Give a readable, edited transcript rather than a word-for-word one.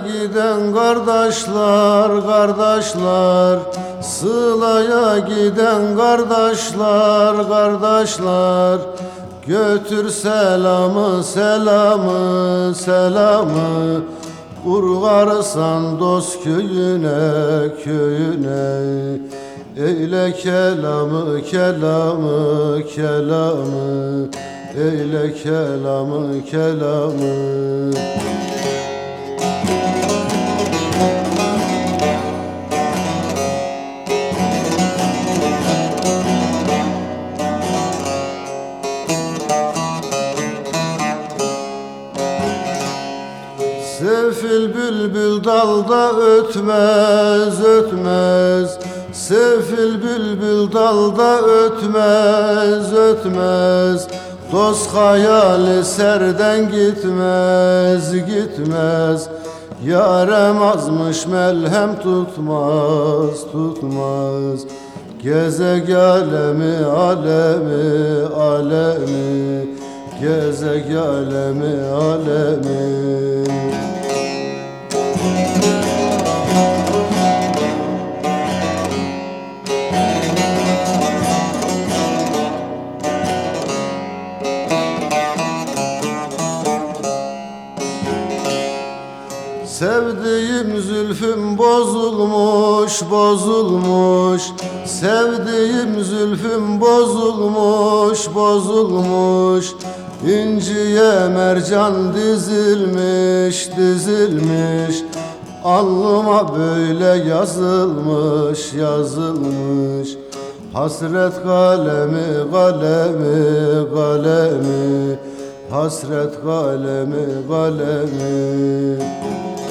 giden kardeşler, kardeşler, Sılaya giden kardeşler, kardeşler, götür selamı, selamı, selamı, Urgarsan dost köyüne, köyüne. Eyle kelamı, kelamı, kelamı, eyle kelamı, kelamı. Sefil bülbül dalda ötmez, ötmez. Sefil bülbül dalda ötmez, ötmez. Dost hayali serden gitmez, gitmez. Yarem azmış melhem tutmaz, tutmaz. Gezeg alemi, alemi, alemi, gezeg alemi, alemi. Sevdiğim zülfüm bozulmuş, bozulmuş. Sevdiğim zülfüm bozulmuş, bozulmuş. İnciye mercan dizilmiş, dizilmiş. Alnıma böyle yazılmış, yazılmış. Hasret kalemi, kalemi, kalemi. Hasret kalemi, kalemi.